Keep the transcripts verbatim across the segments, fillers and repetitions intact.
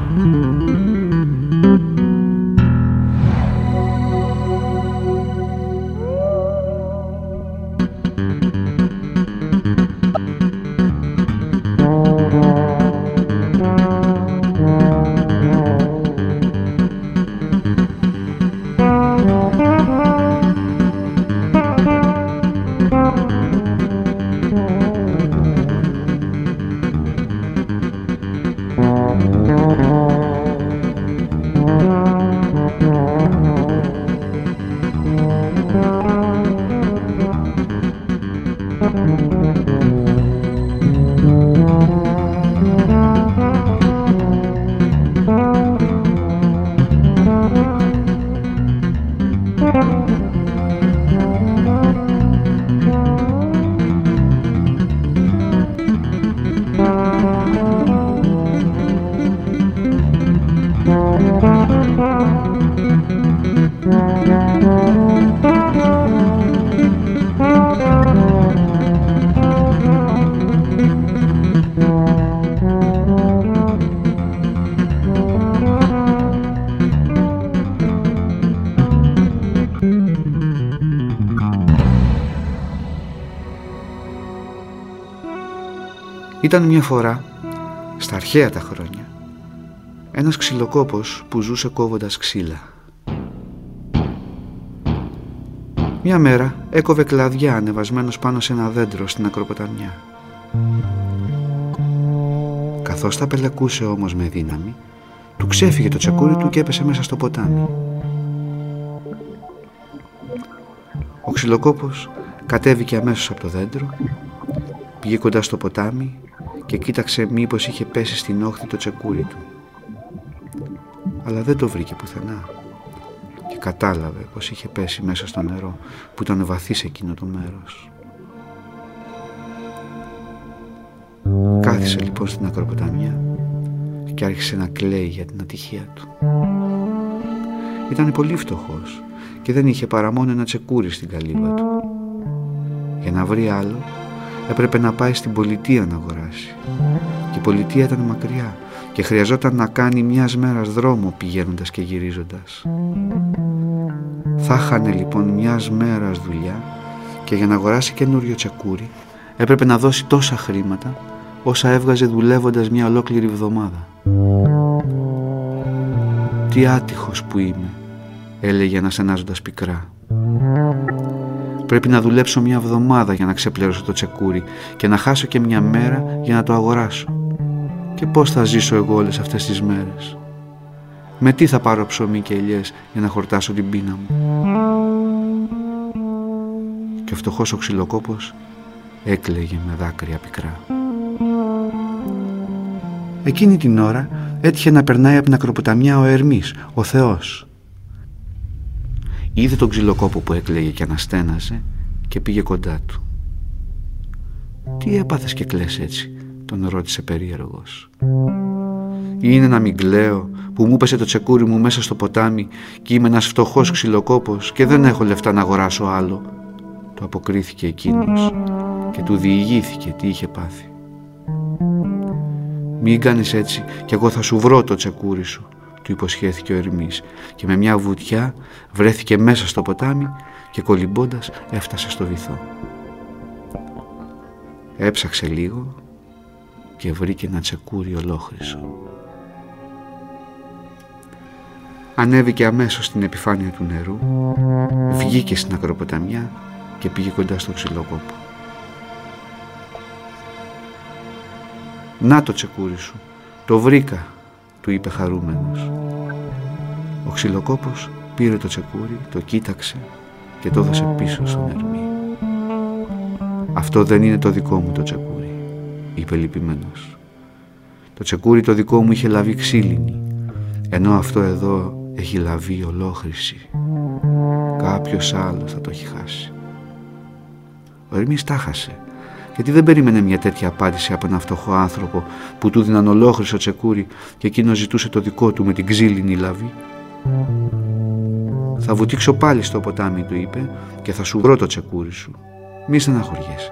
Ήταν μια φορά, στα αρχαία τα χρόνια, ένας ξυλοκόπος που ζούσε κόβοντας ξύλα. Μια μέρα έκοβε κλαδιά ανεβασμένος πάνω σε ένα δέντρο στην ακροποταμιά. Καθώς τα πελεκούσε όμως με δύναμη, του ξέφυγε το τσεκούρι του και έπεσε μέσα στο ποτάμι. Ο ξυλοκόπος κατέβηκε αμέσως από το δέντρο, πήγε κοντά στο ποτάμι και κοίταξε μήπως είχε πέσει στην όχθη το τσεκούρι του. Αλλά δεν το βρήκε πουθενά και κατάλαβε πως είχε πέσει μέσα στο νερό που ήταν βαθύ σε εκείνο το μέρος. Κάθισε λοιπόν στην ακροποταμιά και άρχισε να κλαίει για την ατυχία του. Ήταν πολύ φτωχός και δεν είχε παρά μόνο ένα τσεκούρι στην καλύβα του. Για να βρει άλλο έπρεπε να πάει στην πολιτεία να αγοράσει. Και η πολιτεία ήταν μακριά και χρειαζόταν να κάνει μιας μέρας δρόμο πηγαίνοντας και γυρίζοντας. Θα χάνε λοιπόν μιας μέρας δουλειά και για να αγοράσει καινούριο τσεκούρι έπρεπε να δώσει τόσα χρήματα όσα έβγαζε δουλεύοντας μια ολόκληρη εβδομάδα. «Τι άτυχος που είμαι», έλεγε αναστενάζοντας πικρά. «Πρέπει να δουλέψω μια εβδομάδα για να ξεπληρώσω το τσεκούρι και να χάσω και μια μέρα για να το αγοράσω. Και πώς θα ζήσω εγώ όλες αυτές τις μέρες? Με τι θα πάρω ψωμί και ελιές για να χορτάσω την πείνα μου?» Και ο φτωχός ο ξυλοκόπος έκλαιγε με δάκρυα πικρά. Εκείνη την ώρα έτυχε να περνάει από την ακροποταμιά ο Ερμής, ο Θεός. Είδε τον ξυλοκόπο που έκλαιγε και αναστέναζε και πήγε κοντά του. «Τι έπαθες και κλαις έτσι?» τον ρώτησε περίεργος. «Είναι να μην κλαίω που μου πέσε το τσεκούρι μου μέσα στο ποτάμι και είμαι ένας φτωχός ξυλοκόπος και δεν έχω λεφτά να αγοράσω άλλο», του αποκρίθηκε εκείνος και του διηγήθηκε τι είχε πάθει. «Μην κάνεις έτσι κι εγώ θα σου βρω το τσεκούρι σου», του υποσχέθηκε ο Ερμής και με μια βουτιά βρέθηκε μέσα στο ποτάμι και κολυμπώντας έφτασε στο βυθό. Έψαξε λίγο και βρήκε ένα τσεκούρι ολόχρυσο. Ανέβηκε αμέσως στην επιφάνεια του νερού, βγήκε στην ακροποταμιά και πήγε κοντά στο ξυλοκόπο. «Να το τσεκούρι σου, το βρήκα», του είπε χαρούμενος. Ο ξυλοκόπος πήρε το τσεκούρι, το κοίταξε και το έδωσε πίσω στον Ερμή. «Αυτό δεν είναι το δικό μου το τσεκούρι», είπε λυπημένος. «Το τσεκούρι το δικό μου είχε λαβεί ξύλινη, ενώ αυτό εδώ έχει λαβεί ολόχρυση. Κάποιος άλλος θα το έχει χάσει». Ο Ερμής τάχασε, γιατί δεν περίμενε μια τέτοια απάντηση από έναν φτωχό άνθρωπο που του δίναν ολόχρυσο τσεκούρι και εκείνος ζητούσε το δικό του με την ξύλινη λαβή. «Θα βουτήξω πάλι στο ποτάμι», του είπε, «και θα σου βρω το τσεκούρι σου. Μη στεναχωριέσαι».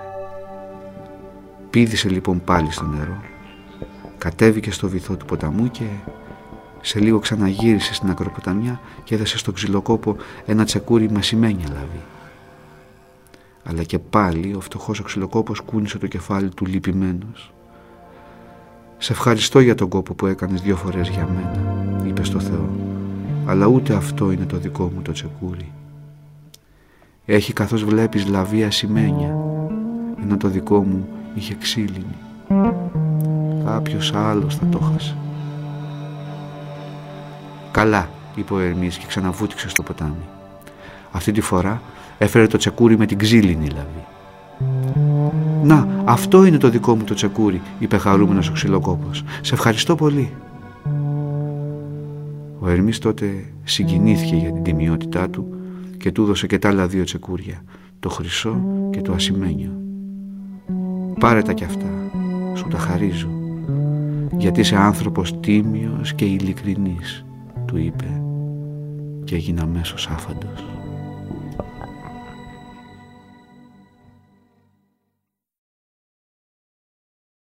Πήδησε λοιπόν πάλι στο νερό, κατέβηκε στο βυθό του ποταμού και Σε λίγο ξαναγύρισε στην ακροποταμιά και έδωσε στον ξυλοκόπο ένα τσεκούρι με ασημένια λαβή. Αλλά και πάλι ο φτωχός ο ξυλοκόπος κούνησε το κεφάλι του λυπημένος. «Σε ευχαριστώ για τον κόπο που έκανες δύο φορές για μένα», είπε στο Θεό, «αλλά ούτε αυτό είναι το δικό μου το τσεκούρι. Έχει καθώς βλέπεις λαβή ασημένια, ενώ το δικό μου είχε ξύλινη. Κάποιος άλλος θα το χάσει». «Καλά», είπε ο Ερμής και ξαναβούτυξε στο ποτάμι. Αυτή τη φορά έφερε το τσεκούρι με την ξύλινη λαβή. «Να, αυτό είναι το δικό μου το τσεκούρι», είπε χαρούμενος ο ξυλοκόπος. «Σε ευχαριστώ πολύ». Ο Ερμής τότε συγκινήθηκε για την τιμιότητά του και του έδωσε και τα άλλα δύο τσεκούρια, το χρυσό και το ασημένιο. «Πάρε τα κι αυτά, σου τα χαρίζω, γιατί είσαι άνθρωπος τίμιος και ειλικρινής», του είπε, και έγινε αμέσως άφαντος.